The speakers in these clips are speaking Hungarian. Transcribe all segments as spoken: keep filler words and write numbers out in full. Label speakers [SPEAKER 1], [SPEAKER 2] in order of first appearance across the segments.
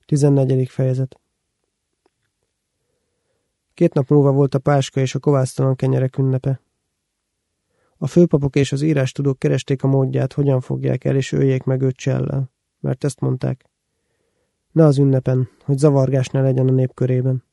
[SPEAKER 1] tizennegyedik fejezet. Két nap múlva volt a Páska és a kovásztalan kenyerek ünnepe. A főpapok és az írástudók keresték a módját, hogyan fogják el és öljék meg őt csellel, mert ezt mondták: ne az ünnepen, hogy zavargás ne legyen a nép körében.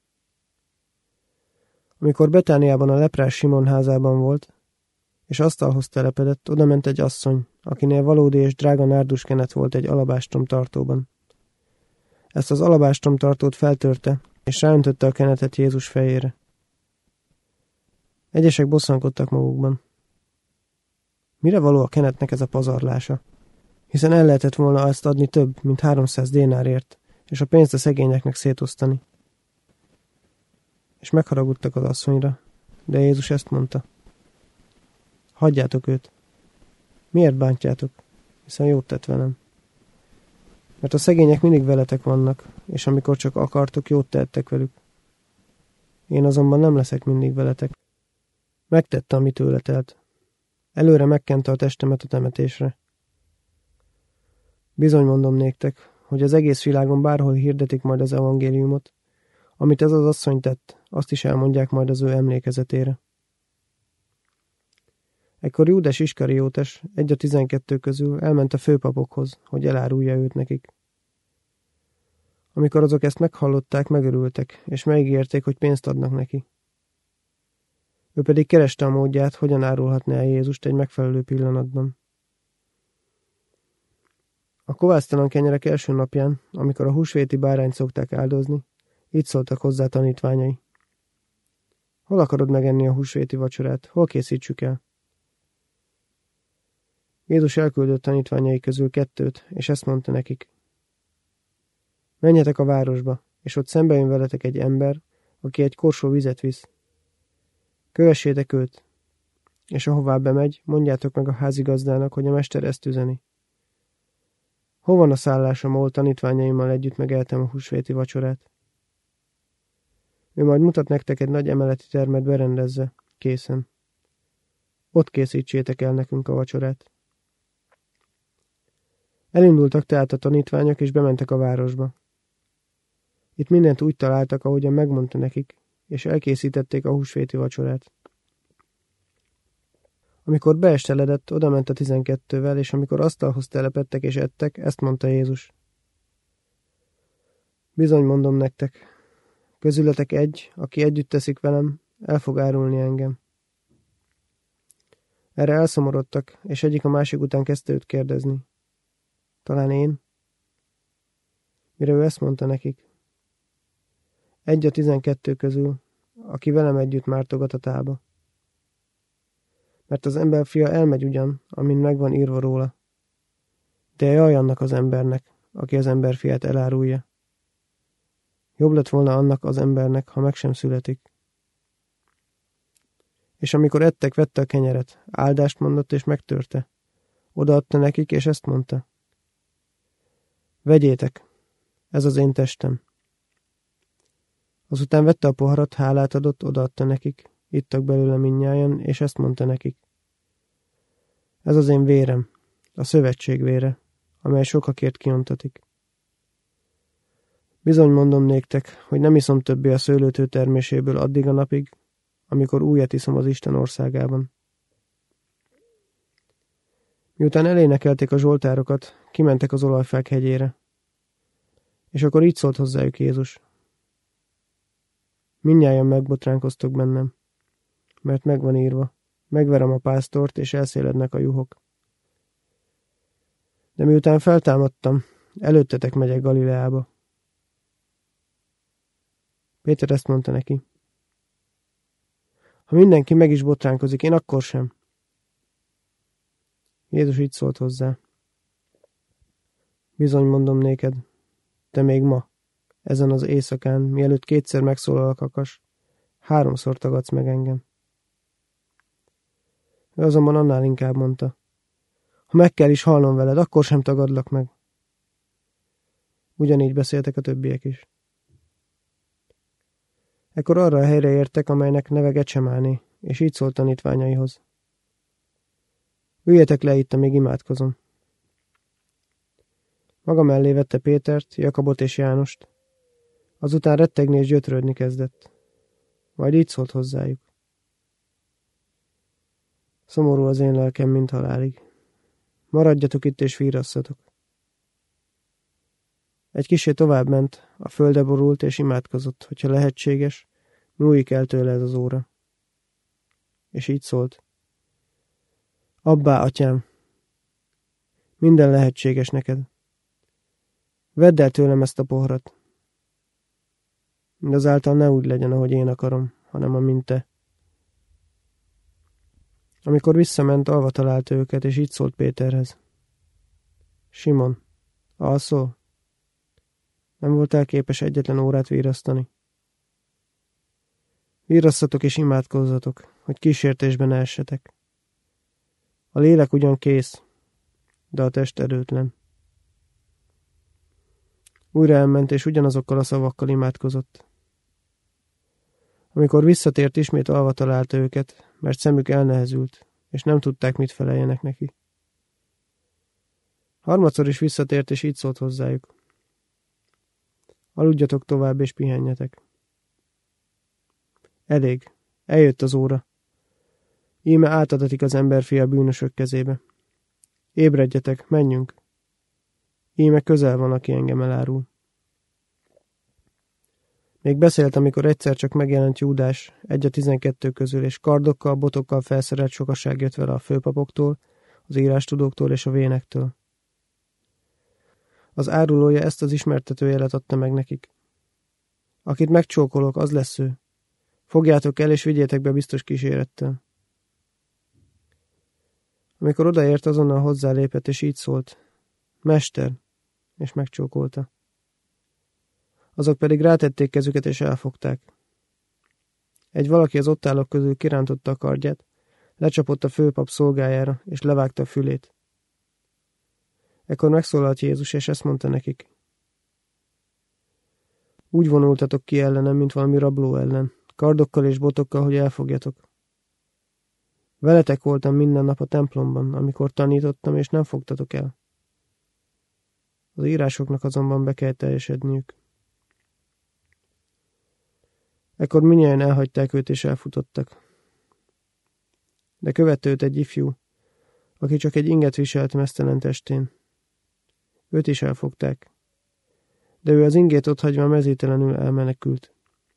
[SPEAKER 1] Amikor Betániában a leprás Simon házában volt, és asztalhoz telepedett, odament egy asszony, akinél valódi és drága nárduskenet volt egy alabástrom tartóban. Ezt az alabástrom tartót feltörte, és ráöntötte a kenetet Jézus fejére. Egyesek bosszankodtak magukban. Mire való a kenetnek ez a pazarlása? Hiszen el lehetett volna ezt adni több, mint háromszáz dénárért, és a pénzt a szegényeknek szétosztani. És megharagudtak az asszonyra, de Jézus ezt mondta: hagyjátok őt. Miért bántjátok? Hiszen jót tett velem. Mert a szegények mindig veletek vannak, és amikor csak akartok, jót tehettek velük. Én azonban nem leszek mindig veletek. Megtette, ami tőle telt. Előre megkente a testemet a temetésre. Bizony mondom néktek, hogy az egész világon bárhol hirdetik majd az evangéliumot, amit ez az asszony tett, azt is elmondják majd az ő emlékezetére. Ekkor Júdes Iskariótes, egy a tizenkettő közül elment a főpapokhoz, hogy elárulja őt nekik. Amikor azok ezt meghallották, megörültek, és megígérték, hogy pénzt adnak neki. Ő pedig kereste a módját, hogyan árulhatná el Jézust egy megfelelő pillanatban. A kovásztalan kenyerek első napján, amikor a húsvéti bárányt szokták áldozni, így szóltak hozzá tanítványai: hol akarod megenni a húsvéti vacsorát? Hol készítsük el? Jézus elküldött tanítványai közül kettőt, és ezt mondta nekik: menjetek a városba, és ott szembe jön veletek egy ember, aki egy korsó vizet visz. Kövessétek őt, és ahová bemegy, mondjátok meg a házigazdának, hogy a mester ezt üzeni. Hol van a szállásom, ahol tanítványaimmal együtt megeltem a húsvéti vacsorát? Ő majd mutat nektek egy nagy emeleti termet berendezve, készen. Ott készítsétek el nekünk a vacsorát. Elindultak tehát a tanítványok, és bementek a városba. Itt mindent úgy találtak, ahogyan megmondta nekik, és elkészítették a húsvéti vacsorát. Amikor beesteledett, odament a tizenkettővel, és amikor asztalhoz telepedtek és ettek, ezt mondta Jézus: bizony mondom nektek, közületek egy, aki együtt teszik velem, el fog árulni engem. Erre elszomorodtak, és egyik a másik után kezdte őt kérdezni: talán én? Mire ő ezt mondta nekik: egy a tizenkettő közül, aki velem együtt mártogat a tába. Mert az emberfia elmegy ugyan, amin megvan írva róla. De jaj annak az embernek, aki az emberfiát elárulja. Jobb lett volna annak az embernek, ha meg sem születik. És amikor ettek, vette a kenyeret, áldást mondott és megtörte. Odaadta nekik, és ezt mondta: vegyétek, ez az én testem. Azután vette a poharat, hálát adott, odaadta nekik, ittak belőle mindnyájan, és ezt mondta nekik: ez az én vérem, a szövetség vére, amely sokakért kiontatik. Bizony mondom néktek, hogy nem iszom többé a szőlőtő terméséből addig a napig, amikor újat iszom az Isten országában. Miután elénekelték a zsoltárokat, kimentek az olajfák hegyére. És akkor így szólt hozzájuk Jézus: mindnyájan megbotránkoztok bennem, mert megvan írva, megverem a pásztort, és elszélednek a juhok. De miután feltámadtam, előttetek megyek Galileába. Péter ezt mondta neki: ha mindenki meg is botránkozik, én akkor sem. Jézus így szólt hozzá: bizony mondom néked, te még ma, ezen az éjszakán, mielőtt kétszer megszólal a kakas, háromszor tagadsz meg engem. Ő azonban annál inkább mondta: ha meg kell is halnom veled, akkor sem tagadlak meg. Ugyanígy beszéltek a többiek is. Ekkor arra a helyre értek, amelynek neve Gecsemáné, és így szólt tanítványaihoz: üljetek le itt, amíg imádkozom. Maga mellé vette Pétert, Jakabot és Jánost. Azután rettegni és gyötrődni kezdett. Majd így szólt hozzájuk. Szomorú az én lelkem, mint halálig. Maradjatok itt és vírasszatok. Egy kissé tovább ment, a földre borult és imádkozott, hogyha lehetséges, múljik el tőle ez az óra. És így szólt. Abbá, atyám, minden lehetséges neked. Vedd el tőlem ezt a poharat. De azáltal ne úgy legyen, ahogy én akarom, hanem amint te. Amikor visszament, alva találta őket, és így szólt Péterhez. Simon, alszol? Nem voltál képes egyetlen órát vírasztani? Vírasszatok és imádkozzatok, hogy kísértésben ne essetek. A lélek ugyan kész, de a test erőtlen. Újra elment, és ugyanazokkal a szavakkal imádkozott. Amikor visszatért, ismét alva találta őket, mert szemük elnehezült, és nem tudták, mit feleljenek neki. Harmadszor is visszatért, és így szólt hozzájuk. Aludjatok tovább, és pihenjetek. Elég, eljött az óra. Íme átadatik az emberfia bűnösök kezébe. Ébredjetek, menjünk. Íme közel van, aki engem elárul. Még beszélt, amikor egyszer csak megjelent Júdás, egy a tizenkettő közül, és kardokkal, botokkal felszerelt sokaság jött vele a főpapoktól, az írástudóktól és a vénektől. Az árulója ezt az ismertető jelet adta meg nekik. Akit megcsókolok, az lesz ő. Fogjátok el, és vigyétek be biztos kísérettel. Amikor odaért, azonnal hozzálépett, és így szólt. Mester! És megcsókolta. Azok pedig rátették kezüket, és elfogták. Egy valaki az ott állók közül kirántotta a kardját, lecsapott a főpap szolgájára, és levágta a fülét. Ekkor megszólalt Jézus, és ezt mondta nekik. Úgy vonultatok ki ellenem, mint valami rabló ellen, kardokkal és botokkal, hogy elfogjatok. Veletek voltam minden nap a templomban, amikor tanítottam, és nem fogtatok el. Az írásoknak azonban be kell teljesedniük. Ekkor mindjárt elhagyták őt, és elfutottak. De követte őt egy ifjú, aki csak egy inget viselt meztelen testén. Őt is elfogták, de ő az ingét otthagyva mezítelenül elmenekült.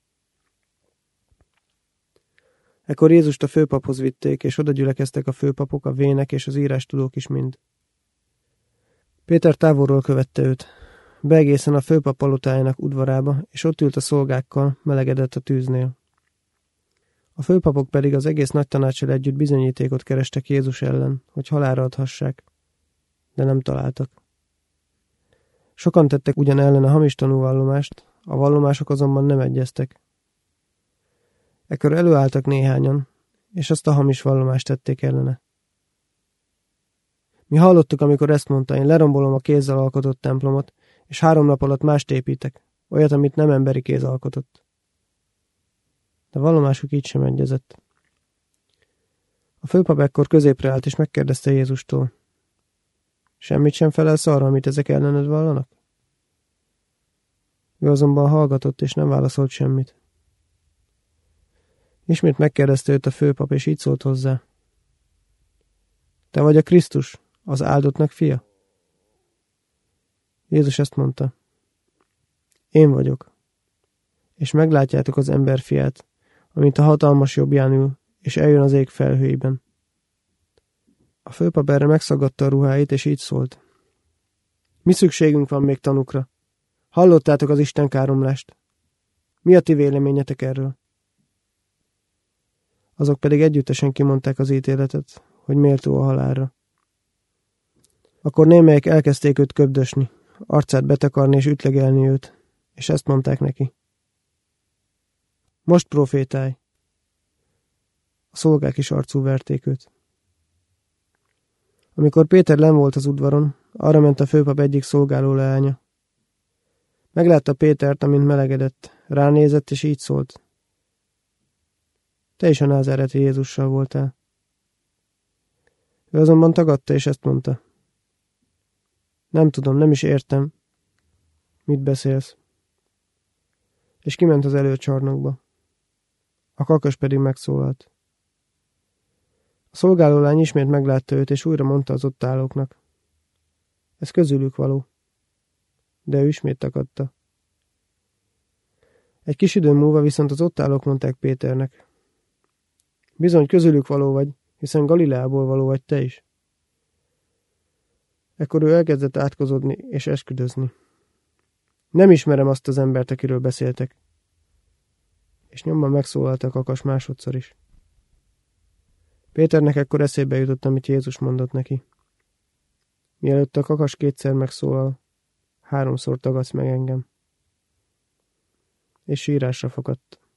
[SPEAKER 1] Ekkor Jézust a főpaphoz vitték, és oda gyülekeztek a főpapok, a vének és az írástudók is mind. Péter távolról követte őt, be egészen a főpap palotájának udvarába, és ott ült a szolgákkal, melegedett a tűznél. A főpapok pedig az egész nagy tanácssal együtt bizonyítékot kerestek Jézus ellen, hogy halálra adhassák, de nem találtak. Sokan tettek ugyan ellen a hamis tanúvallomást, a vallomások azonban nem egyeztek. Ekkor előálltak néhányan, és azt a hamis vallomást tették ellene. Mi hallottuk, amikor ezt mondta, én lerombolom a kézzel alkotott templomot, és három nap alatt mást építek, olyat, amit nem emberi kéz alkotott. De vallomásuk így sem egyezett. A főpap ekkor középre állt, és megkérdezte Jézustól. Semmit sem felelsz arra, amit ezek ellened vallanak? Ő azonban hallgatott, és nem válaszolt semmit. Ismét megkérdezte őt a főpap, és így szólt hozzá. Te vagy a Krisztus, az áldottnak fia? Jézus ezt mondta. Én vagyok. És meglátjátok az emberfiát, amint a hatalmas jobbján ül, és eljön az ég felhőiben. A főpap erre megszaggatta a ruháit, és így szólt. Mi szükségünk van még tanukra? Hallottátok az Isten káromlást? Mi a ti véleményetek erről? Azok pedig együttesen kimondták az ítéletet, hogy méltó a halálra. Akkor némelyek elkezdték őt köbdösni, arcát betakarni és ütlegelni őt, és ezt mondták neki. Most profétálj! A szolgák is arcul verték őt. Amikor Péter lenn volt az udvaron, arra ment a főpap egyik szolgáló leánya. Meglátta Pétert, amint melegedett, ránézett, és így szólt. Te is a názáreti Jézussal voltál. Ő azonban tagadta, és ezt mondta. Nem tudom, nem is értem. Mit beszélsz? És kiment az előcsarnokba. A kakas pedig megszólalt. A szolgálólány ismét meglátta őt, és újra mondta az ott állóknak. Ez közülük való. De ő ismét tagadta. Egy kis idő múlva viszont az ott állók mondták Péternek. Bizony közülük való vagy, hiszen Galileából való vagy te is. Ekkor ő elkezdett átkozódni és esküdözni. Nem ismerem azt az embert, akiről beszéltek. És nyomban megszólalt a kakas másodszor is. Péternek ekkor eszébe jutott, amit Jézus mondott neki. Mielőtt a kakas kétszer megszólal, háromszor tagadsz meg engem. És sírásra fakadt.